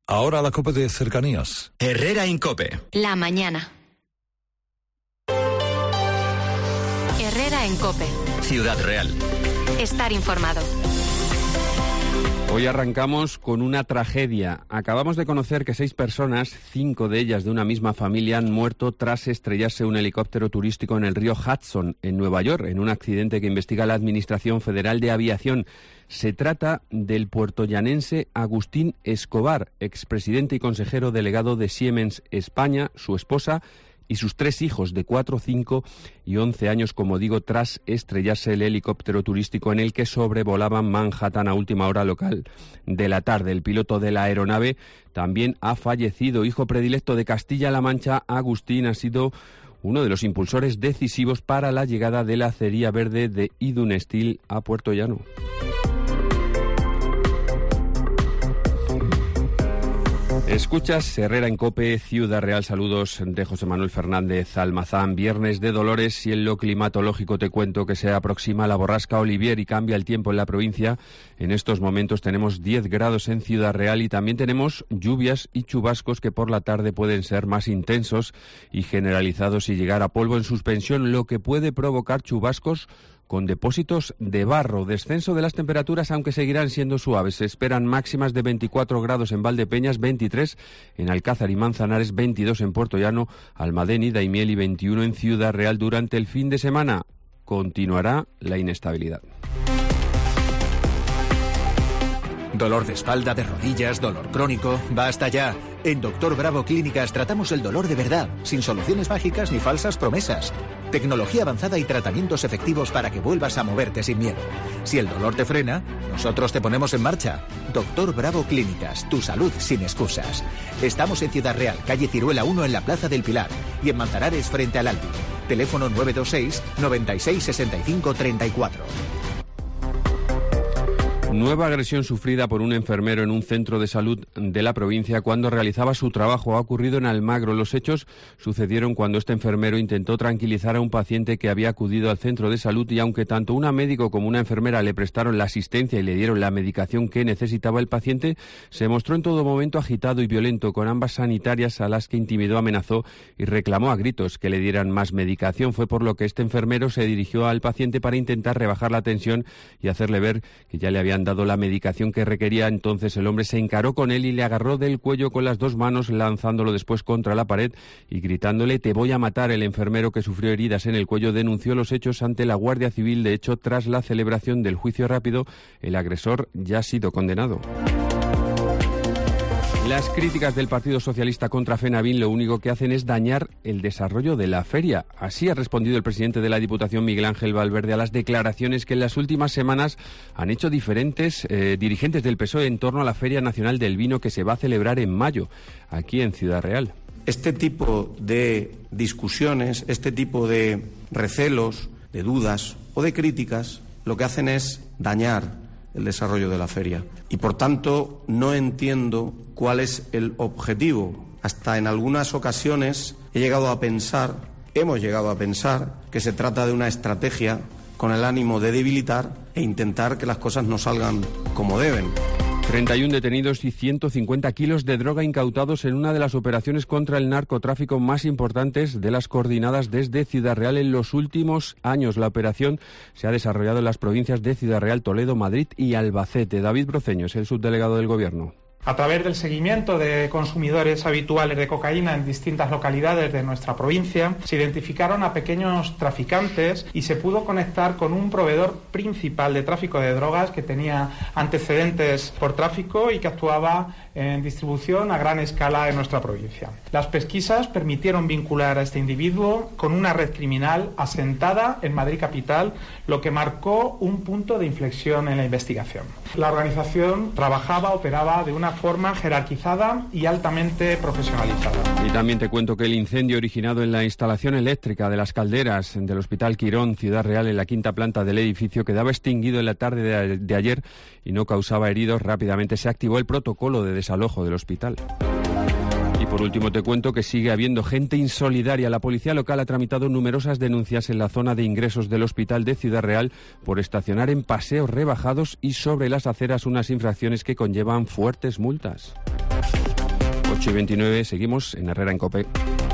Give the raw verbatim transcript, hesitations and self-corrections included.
Ahora la COPE de cercanías. Herrera Incope. La mañana. Herrera en COPE. Ciudad Real. Estar informado. Hoy arrancamos con una tragedia. Acabamos de conocer que seis personas, cinco de ellas de una misma familia, han muerto tras estrellarse un helicóptero turístico en el río Hudson, en Nueva York, en un accidente que investiga la Administración Federal de Aviación. Se trata del puertollanense Agustín Escobar, expresidente y consejero delegado de Siemens España, su esposa y sus tres hijos de cuatro, cinco y once años, como digo, tras estrellarse el helicóptero turístico en el que sobrevolaban Manhattan a última hora local de la tarde. El piloto de la aeronave también ha fallecido. Hijo predilecto de Castilla-La Mancha, Agustín ha sido uno de los impulsores decisivos para la llegada de la acería verde de Idun Steel a Puerto Llano. Escuchas Herrera en COPE, Ciudad Real. Saludos de José Manuel Fernández Almazán. Viernes de Dolores y en lo climatológico te cuento que se aproxima la borrasca Olivier y cambia el tiempo en la provincia. En estos momentos tenemos diez grados en Ciudad Real y también tenemos lluvias y chubascos que por la tarde pueden ser más intensos y generalizados y llegar a polvo en suspensión, lo que puede provocar chubascos con depósitos de barro. Descenso de las temperaturas, aunque seguirán siendo suaves. Se esperan máximas de veinticuatro grados en Valdepeñas, veintitrés en Alcázar y Manzanares, veintidós en Puerto Llano, Almadén y Daimiel y veintiuno en Ciudad Real. Durante el fin de semana continuará la inestabilidad. Dolor de espalda, de rodillas, dolor crónico. ¡Basta ya! En Doctor Bravo Clínicas tratamos el dolor de verdad, sin soluciones mágicas ni falsas promesas. Tecnología avanzada y tratamientos efectivos para que vuelvas a moverte sin miedo. Si el dolor te frena, nosotros te ponemos en marcha. Doctor Bravo Clínicas, tu salud sin excusas. Estamos en Ciudad Real, calle Ciruela uno en la Plaza del Pilar y en Manzanares frente al Alti. Teléfono nueve dos seis, noventa y seis, sesenta y cinco, treinta y cuatro. Nueva agresión sufrida por un enfermero en un centro de salud de la provincia cuando realizaba su trabajo. Ha ocurrido en Almagro. Los hechos sucedieron cuando este enfermero intentó tranquilizar a un paciente que había acudido al centro de salud y aunque tanto una médico como una enfermera le prestaron la asistencia y le dieron la medicación que necesitaba, el paciente se mostró en todo momento agitado y violento con ambas sanitarias, a las que intimidó, amenazó y reclamó a gritos que le dieran más medicación. Fue por lo que este enfermero se dirigió al paciente para intentar rebajar la tensión y hacerle ver que ya le habían dado la medicación que requería. Entonces el hombre se encaró con él y le agarró del cuello con las dos manos, lanzándolo después contra la pared y gritándole: "Te voy a matar". El enfermero, que sufrió heridas en el cuello, denunció los hechos ante la Guardia Civil. De hecho, tras la celebración del juicio rápido, el agresor ya ha sido condenado. Las críticas del Partido Socialista contra FENAVIN lo único que hacen es dañar el desarrollo de la feria. Así ha respondido el presidente de la Diputación, Miguel Ángel Valverde, a las declaraciones que en las últimas semanas han hecho diferentes eh, dirigentes del P S O E en torno a la Feria Nacional del Vino, que se va a celebrar en mayo, aquí en Ciudad Real. Este tipo de discusiones, este tipo de recelos, de dudas o de críticas, lo que hacen es dañar el desarrollo de la feria. Y por tanto no entiendo cuál es el objetivo. Hasta en algunas ocasiones he llegado a pensar, hemos llegado a pensar, que se trata de una estrategia con el ánimo de debilitar e intentar que las cosas no salgan como deben. treinta y uno detenidos y ciento cincuenta kilos de droga incautados en una de las operaciones contra el narcotráfico más importantes de las coordinadas desde Ciudad Real en los últimos años. La operación se ha desarrollado en las provincias de Ciudad Real, Toledo, Madrid y Albacete. David Broceño es el subdelegado del Gobierno. A través del seguimiento de consumidores habituales de cocaína en distintas localidades de nuestra provincia, se identificaron a pequeños traficantes y se pudo conectar con un proveedor principal de tráfico de drogas que tenía antecedentes por tráfico y que actuaba en distribución a gran escala en nuestra provincia. Las pesquisas permitieron vincular a este individuo con una red criminal asentada en Madrid capital, lo que marcó un punto de inflexión en la investigación. La organización trabajaba, operaba de una forma jerarquizada y altamente profesionalizada. Y también te cuento que el incendio originado en la instalación eléctrica de las calderas del Hospital Quirón, Ciudad Real, en la quinta planta del edificio, quedaba extinguido en la tarde de, de ayer y no causaba heridos. Rápidamente se activó el protocolo de desalojo del hospital. Y por último te cuento que sigue habiendo gente insolidaria. La policía local ha tramitado numerosas denuncias en la zona de ingresos del hospital de Ciudad Real por estacionar en paseos rebajados y sobre las aceras, unas infracciones que conllevan fuertes multas. ocho y veintinueve, seguimos en Herrera en COPE.